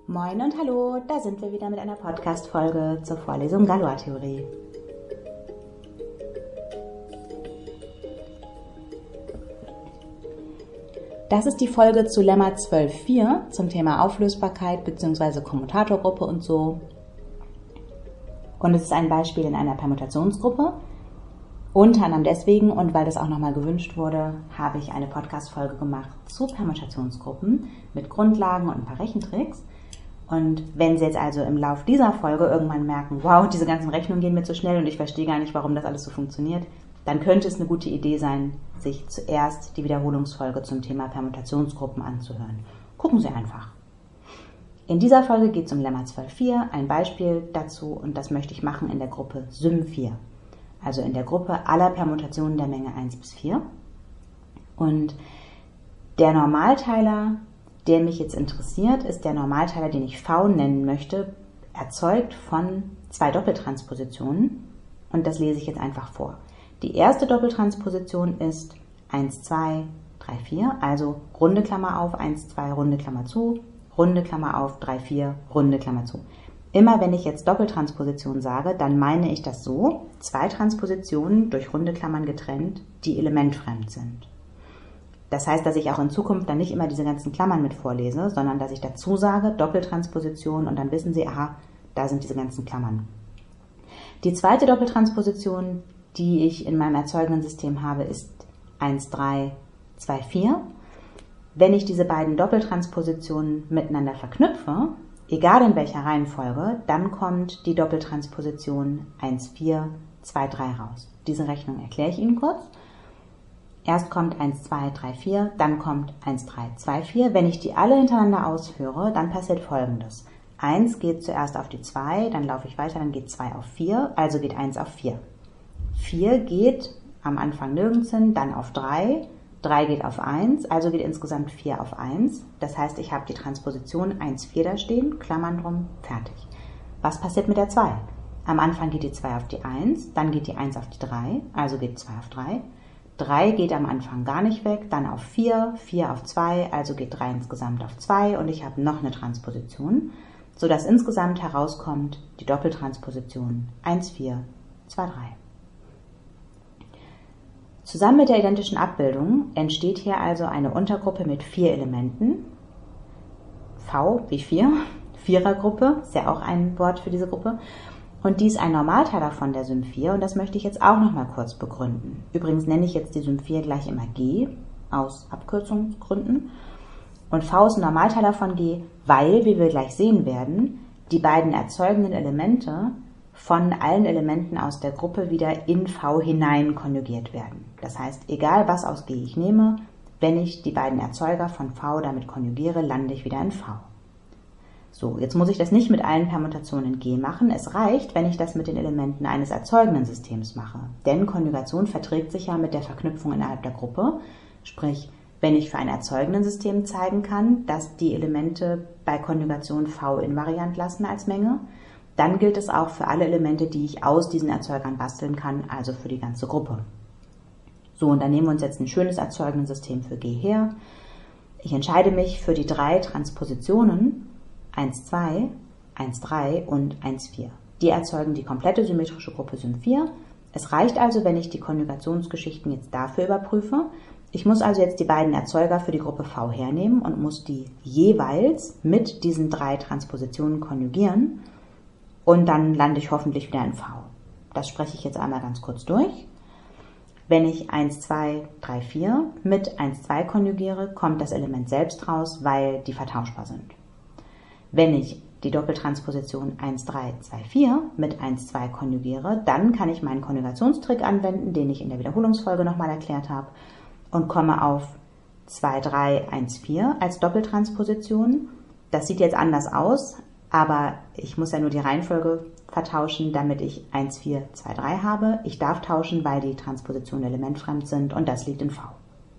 Moin und hallo, da sind wir wieder mit einer Podcast-Folge zur Vorlesung Galoistheorie. Das ist die Folge zu Lemma 12.4 zum Thema Auflösbarkeit bzw. Kommutatorgruppe und so. Und es ist ein Beispiel in einer Permutationsgruppe. Unter anderem deswegen und weil das auch nochmal gewünscht wurde, habe ich eine Podcast-Folge gemacht zu Permutationsgruppen mit Grundlagen und ein paar Rechentricks. Und wenn Sie jetzt also im Lauf dieser Folge irgendwann merken, wow, diese ganzen Rechnungen gehen mir zu schnell und ich verstehe gar nicht, warum das alles so funktioniert, dann könnte es eine gute Idee sein, sich zuerst die Wiederholungsfolge zum Thema Permutationsgruppen anzuhören. Gucken Sie einfach. In dieser Folge geht es um Lemma 12.4, ein Beispiel dazu, und das möchte ich machen in der Gruppe Sym4. Also in der Gruppe aller Permutationen der Menge 1 bis 4. Und der Normalteiler, der mich jetzt interessiert, ist der Normalteiler, den ich V nennen möchte, erzeugt von zwei Doppeltranspositionen. Und das lese ich jetzt einfach vor. Die erste Doppeltransposition ist 1, 2, 3, 4, also runde Klammer auf, 1, 2, runde Klammer zu, runde Klammer auf, 3, 4, runde Klammer zu. Immer wenn ich jetzt Doppeltransposition sage, dann meine ich das so, zwei Transpositionen durch runde Klammern getrennt, die elementfremd sind. Das heißt, dass ich auch in Zukunft dann nicht immer diese ganzen Klammern mit vorlese, sondern dass ich dazu sage, Doppeltransposition, und dann wissen Sie, aha, da sind diese ganzen Klammern. Die zweite Doppeltransposition, die ich in meinem erzeugenden System habe, ist 1, 3, 2, 4. Wenn ich diese beiden Doppeltranspositionen miteinander verknüpfe, egal in welcher Reihenfolge, dann kommt die Doppeltransposition 1, 4, 2, 3 raus. Diese Rechnung erkläre ich Ihnen kurz. Erst kommt 1, 2, 3, 4, dann kommt 1, 3, 2, 4. Wenn ich die alle hintereinander ausführe, dann passiert Folgendes. 1 geht zuerst auf die 2, dann laufe ich weiter, dann geht 2 auf 4, also geht 1 auf 4. 4 geht am Anfang nirgends hin, dann auf 3, 3 geht auf 1, also geht insgesamt 4 auf 1. Das heißt, ich habe die Transposition 1, 4 da stehen, Klammern drum, fertig. Was passiert mit der 2? Am Anfang geht die 2 auf die 1, dann geht die 1 auf die 3, also geht 2 auf 3. 3 geht am Anfang gar nicht weg, dann auf 4, 4 auf 2, also geht 3 insgesamt auf 2 und ich habe noch eine Transposition, sodass insgesamt herauskommt die Doppeltransposition 1, 4, 2, 3. Zusammen mit der identischen Abbildung entsteht hier also eine Untergruppe mit 4 Elementen. V wie 4, Vierergruppe, ist ja auch ein Wort für diese Gruppe. Und die ist ein Normalteiler von der Sym4 und das möchte ich jetzt auch nochmal kurz begründen. Übrigens nenne ich jetzt die Sym4 gleich immer G, aus Abkürzungsgründen. Und V ist ein Normalteiler von G, weil, wie wir gleich sehen werden, die beiden erzeugenden Elemente von allen Elementen aus der Gruppe wieder in V hinein konjugiert werden. Das heißt, egal was aus G ich nehme, wenn ich die beiden Erzeuger von V damit konjugiere, lande ich wieder in V. So, jetzt muss ich das nicht mit allen Permutationen in G machen. Es reicht, wenn ich das mit den Elementen eines erzeugenden Systems mache. Denn Konjugation verträgt sich ja mit der Verknüpfung innerhalb der Gruppe. Sprich, wenn ich für ein erzeugenden System zeigen kann, dass die Elemente bei Konjugation V invariant lassen als Menge, dann gilt es auch für alle Elemente, die ich aus diesen Erzeugern basteln kann, also für die ganze Gruppe. So, und dann nehmen wir uns jetzt ein schönes erzeugendes System für G her. Ich entscheide mich für die 3 Transpositionen 1, 2, 1, 3 und 1, 4. Die erzeugen die komplette symmetrische Gruppe Sym4. Es reicht also, wenn ich die Konjugationsgeschichten jetzt dafür überprüfe. Ich muss also jetzt die beiden Erzeuger für die Gruppe V hernehmen und muss die jeweils mit diesen 3 Transpositionen konjugieren. Und dann lande ich hoffentlich wieder in V. Das spreche ich jetzt einmal ganz kurz durch. Wenn ich 1, 2, 3, 4 mit 1, 2 konjugiere, kommt das Element selbst raus, weil die vertauschbar sind. Wenn ich die Doppeltransposition 1, 3, 2, 4 mit 1, 2 konjugiere, dann kann ich meinen Konjugationstrick anwenden, den ich in der Wiederholungsfolge nochmal erklärt habe, und komme auf 2, 3, 1, 4 als Doppeltransposition. Das sieht jetzt anders aus, aber ich muss ja nur die Reihenfolge vertauschen, damit ich 1, 4, 2, 3 habe. Ich darf tauschen, weil die Transpositionen elementfremd sind und das liegt in V.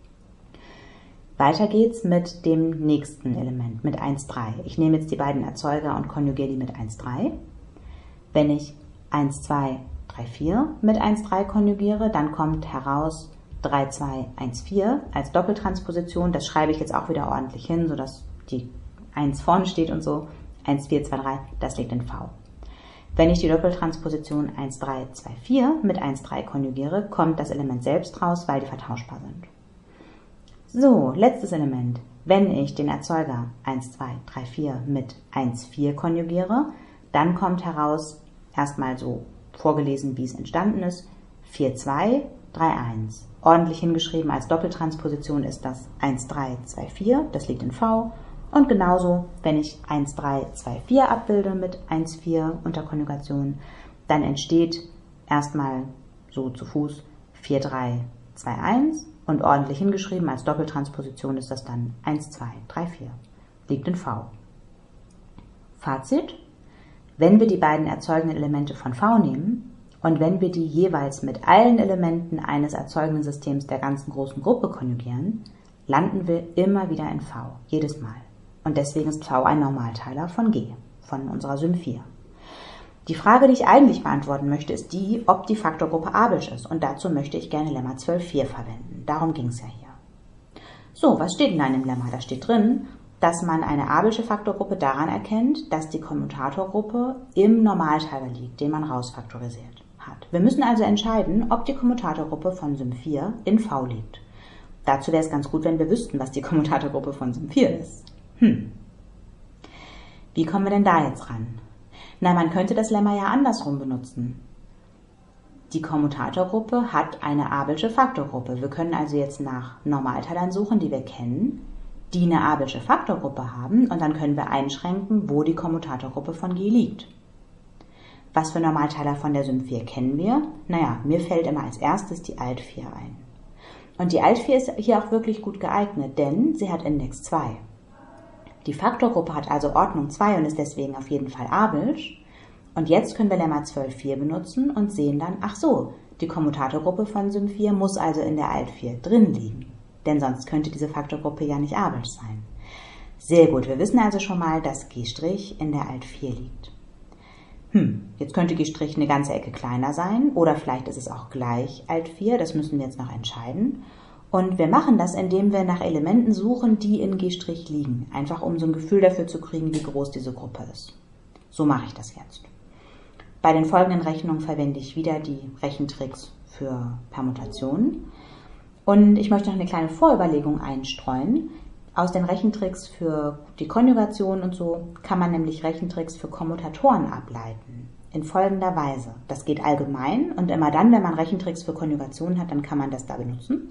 Weiter geht's mit dem nächsten Element, mit 1, 3. Ich nehme jetzt die beiden Erzeuger und konjugiere die mit 1, 3. Wenn ich 1, 2, 3, 4 mit 1, 3 konjugiere, dann kommt heraus 3, 2, 1, 4 als Doppeltransposition. Das schreibe ich jetzt auch wieder ordentlich hin, sodass die 1 vorne steht und so. 1, 4, 2, 3, das liegt in V. Wenn ich die Doppeltransposition 1, 3, 2, 4 mit 1, 3 konjugiere, kommt das Element selbst raus, weil die vertauschbar sind. So, letztes Element. Wenn ich den Erzeuger 1, 2, 3, 4 mit 1, 4 konjugiere, dann kommt heraus, erstmal so vorgelesen, wie es entstanden ist, 4, 2, 3, 1. Ordentlich hingeschrieben als Doppeltransposition ist das 1, 3, 2, 4, das liegt in V. Und genauso, wenn ich 1, 3, 2, 4 abbilde mit 1, 4 unter Konjugation, dann entsteht erstmal so zu Fuß 4, 3, 2, 1 und ordentlich hingeschrieben als Doppeltransposition ist das dann 1, 2, 3, 4. Liegt in V. Fazit: Wenn wir die beiden erzeugenden Elemente von V nehmen und wenn wir die jeweils mit allen Elementen eines erzeugenden Systems der ganzen großen Gruppe konjugieren, landen wir immer wieder in V, jedes Mal. Und deswegen ist V ein Normalteiler von G, von unserer Sym 4. Die Frage, die ich eigentlich beantworten möchte, ist die, ob die Faktorgruppe abelsch ist. Und dazu möchte ich gerne Lemma 12.4 verwenden. Darum ging es ja hier. So, was steht denn da in dem Lemma? Da steht drin, dass man eine abelsche Faktorgruppe daran erkennt, dass die Kommutatorgruppe im Normalteiler liegt, den man rausfaktorisiert hat. Wir müssen also entscheiden, ob die Kommutatorgruppe von Sym 4 in V liegt. Dazu wäre es ganz gut, wenn wir wüssten, was die Kommutatorgruppe von Sym 4 ist. Wie kommen wir denn da jetzt ran? Na, man könnte das Lemma ja andersrum benutzen. Die Kommutatorgruppe hat eine abelsche Faktorgruppe. Wir können also jetzt nach Normalteilern suchen, die wir kennen, die eine abelsche Faktorgruppe haben, und dann können wir einschränken, wo die Kommutatorgruppe von G liegt. Was für Normalteiler von der Sym 4 kennen wir? Naja, mir fällt immer als erstes die Alt 4 ein. Und die Alt 4 ist hier auch wirklich gut geeignet, denn sie hat Index 2. Die Faktorgruppe hat also Ordnung 2 und ist deswegen auf jeden Fall abelsch. Und jetzt können wir Lemma 12.4 benutzen und sehen dann, ach so, die Kommutatorgruppe von Sym 4 muss also in der Alt 4 drin liegen. Denn sonst könnte diese Faktorgruppe ja nicht abelsch sein. Sehr gut, wir wissen also schon mal, dass G' in der Alt 4 liegt. Jetzt könnte G' eine ganze Ecke kleiner sein oder vielleicht ist es auch gleich Alt 4, das müssen wir jetzt noch entscheiden. Und wir machen das, indem wir nach Elementen suchen, die in G' liegen. Einfach um so ein Gefühl dafür zu kriegen, wie groß diese Gruppe ist. So mache ich das jetzt. Bei den folgenden Rechnungen verwende ich wieder die Rechentricks für Permutationen. Und ich möchte noch eine kleine Vorüberlegung einstreuen. Aus den Rechentricks für die Konjugation und so kann man nämlich Rechentricks für Kommutatoren ableiten. In folgender Weise. Das geht allgemein und immer dann, wenn man Rechentricks für Konjugation hat, dann kann man das da benutzen.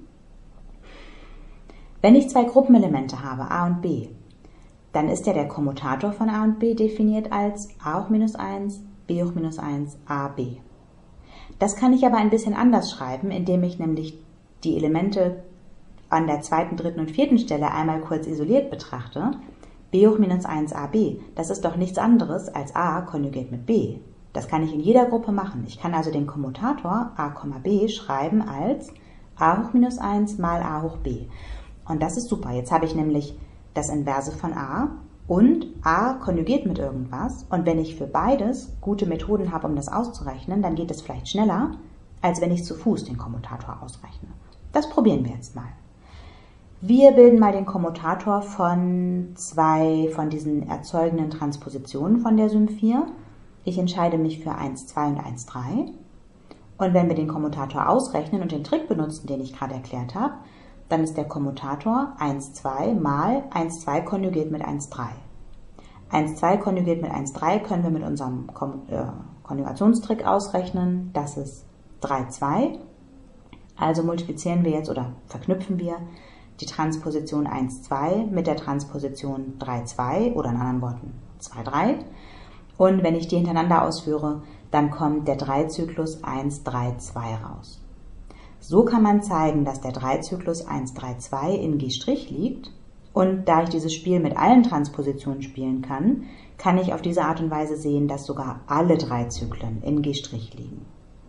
Wenn ich zwei Gruppenelemente habe, a und b, dann ist ja der Kommutator von a und b definiert als a hoch minus 1, b hoch minus 1, a, b. Das kann ich aber ein bisschen anders schreiben, indem ich nämlich die Elemente an der zweiten, dritten und vierten Stelle einmal kurz isoliert betrachte. B hoch minus 1 AB, das ist doch nichts anderes als a konjugiert mit b. Das kann ich in jeder Gruppe machen. Ich kann also den Kommutator a, b schreiben als a hoch minus 1 mal a hoch b. Und das ist super. Jetzt habe ich nämlich das Inverse von a und a konjugiert mit irgendwas. Und wenn ich für beides gute Methoden habe, um das auszurechnen, dann geht es vielleicht schneller, als wenn ich zu Fuß den Kommutator ausrechne. Das probieren wir jetzt mal. Wir bilden mal den Kommutator von zwei von diesen erzeugenden Transpositionen von der Sym 4. Ich entscheide mich für 1, 2 und 1, 3. Und wenn wir den Kommutator ausrechnen und den Trick benutzen, den ich gerade erklärt habe, dann ist der Kommutator 1, 2 mal 1, 2 konjugiert mit 1, 3. 1, 2 konjugiert mit 1, 3 können wir mit unserem Konjugationstrick ausrechnen. Das ist 3, 2. Also multiplizieren wir jetzt oder verknüpfen wir die Transposition 1, 2 mit der Transposition 3, 2 oder in anderen Worten 2, 3. Und wenn ich die hintereinander ausführe, dann kommt der 3-Zyklus 1, 3, 2 raus. So kann man zeigen, dass der 3-Zyklus 1, 3, 2 in G' liegt. Und da ich dieses Spiel mit allen Transpositionen spielen kann, kann ich auf diese Art und Weise sehen, dass sogar alle 3 Zyklen in G' liegen.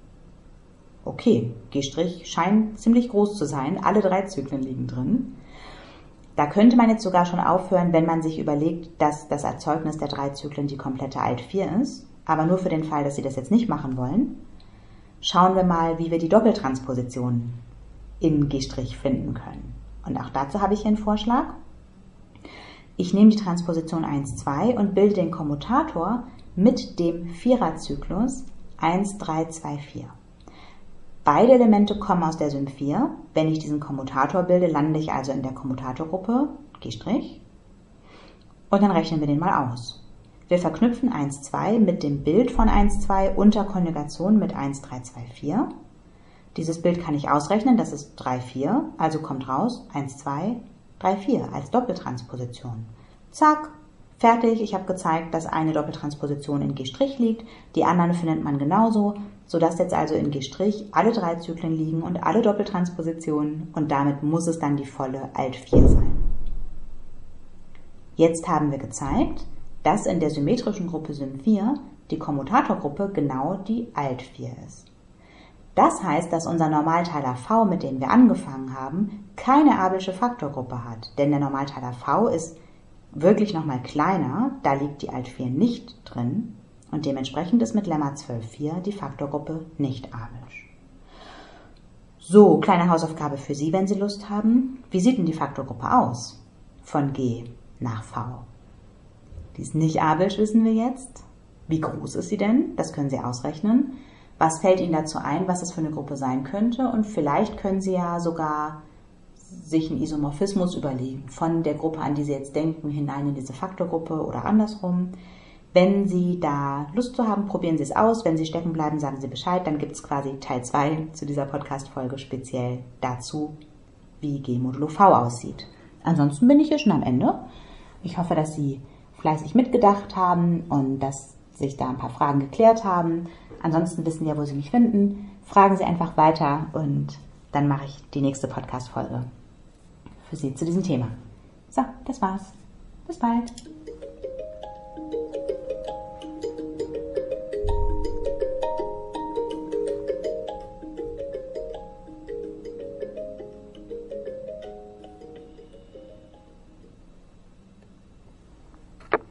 Okay, G' scheint ziemlich groß zu sein, alle 3 Zyklen liegen drin. Da könnte man jetzt sogar schon aufhören, wenn man sich überlegt, dass das Erzeugnis der 3 Zyklen die komplette Alt 4 ist. Aber nur für den Fall, dass Sie das jetzt nicht machen wollen, schauen wir mal, wie wir die Doppeltransposition in G' finden können. Und auch dazu habe ich hier einen Vorschlag. Ich nehme die Transposition 1, 2 und bilde den Kommutator mit dem Viererzyklus 1, 3, 2, 4. Beide Elemente kommen aus der Sym 4. Wenn ich diesen Kommutator bilde, lande ich also in der Kommutatorgruppe G'. Und dann rechnen wir den mal aus. Wir verknüpfen 1, 2 mit dem Bild von 1, 2 unter Konjugation mit 1, 3, 2, 4. Dieses Bild kann ich ausrechnen, das ist 3, 4, also kommt raus 1, 2, 3, 4 als Doppeltransposition. Zack, fertig. Ich habe gezeigt, dass eine Doppeltransposition in G' liegt, die anderen findet man genauso, sodass jetzt also in G' alle 3 Zyklen liegen und alle Doppeltranspositionen und damit muss es dann die volle Alt4 sein. Jetzt haben wir gezeigt, dass in der symmetrischen Gruppe Sym 4 die Kommutatorgruppe genau die Alt4 ist. Das heißt, dass unser Normalteiler v, mit dem wir angefangen haben, keine abelsche Faktorgruppe hat, denn der Normalteiler v ist wirklich nochmal kleiner, da liegt die Alt4 nicht drin und dementsprechend ist mit Lemma 12,4 die Faktorgruppe nicht abelsch. So, kleine Hausaufgabe für Sie, wenn Sie Lust haben. Wie sieht denn die Faktorgruppe aus von G nach V? Die ist nicht abelsch, wissen wir jetzt. Wie groß ist sie denn? Das können Sie ausrechnen. Was fällt Ihnen dazu ein, was es für eine Gruppe sein könnte? Und vielleicht können Sie ja sogar sich einen Isomorphismus überlegen, von der Gruppe, an die Sie jetzt denken, hinein in diese Faktorgruppe oder andersrum. Wenn Sie da Lust zu haben, probieren Sie es aus. Wenn Sie stecken bleiben, sagen Sie Bescheid. Dann gibt es quasi Teil 2 zu dieser Podcast-Folge speziell dazu, wie G modulo V aussieht. Ansonsten bin ich hier schon am Ende. Ich hoffe, dass Sie fleißig mitgedacht haben und dass sich da ein paar Fragen geklärt haben. Ansonsten wissen Sie ja, wo Sie mich finden. Fragen Sie einfach weiter und dann mache ich die nächste Podcast-Folge für Sie zu diesem Thema. So, das war's. Bis bald.